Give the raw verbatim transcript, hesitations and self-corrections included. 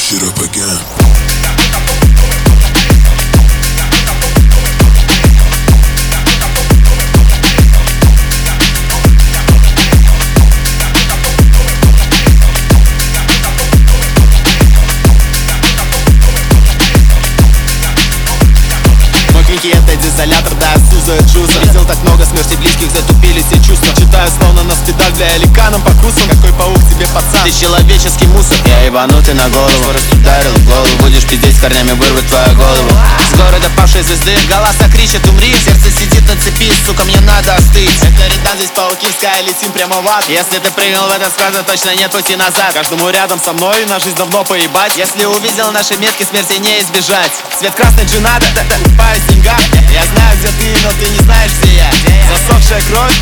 shit up again. Это дизолятор, да, Суза и Джуза. Видел так много смерти близких, затупили все чувства. Читаю словно на спидах, бля, ликаном по курсам. Какой паук тебе, пацан, ты человеческий мусор. Я ебанутый на голову, скорость ударил в голову. Будешь пиздеть, с корнями вырвать твою голову. С города павшей звезды голоса кричат: умри. Сердце сидит на цепи, сука, мне надо остыть. Это рядом здесь паукинская, летим прямо в ад. Если ты прыгнул в этот склад, то точно нет пути назад. Каждому рядом со мной на жизнь давно поебать. Если увидел наши метки, смерти не избежать. Цвет красный джинада, купаюсь в деньгах. Я знаю, где ты, но ты не знаешь, где я. Засохшая кровь,